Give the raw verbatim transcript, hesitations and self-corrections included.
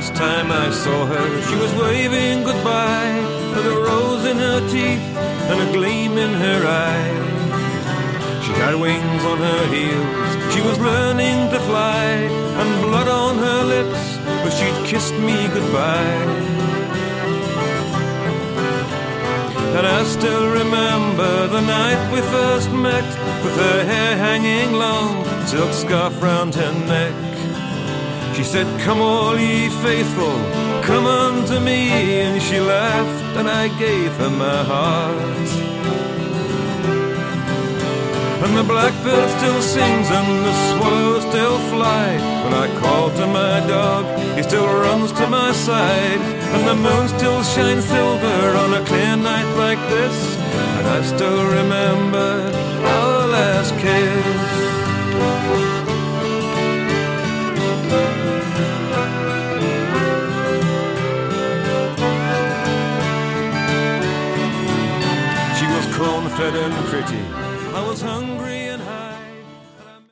last time I saw her, she was waving goodbye, with a rose in her teeth and a gleam in her eye. She had wings on her heels, she was learning to fly, and blood on her lips, but she'd kissed me goodbye. And I still remember the night we first met, with her hair hanging long, silk scarf round her neck. She said, "Come all ye faithful, come unto me," and she laughed and I gave her my heart. And the blackbird still sings and the swallows still fly. When I call to my dog, he still runs to my side. And the moon still shines silver on a clear night like this, and I still remember our last kiss. She was corn-fed and pretty, I was hungry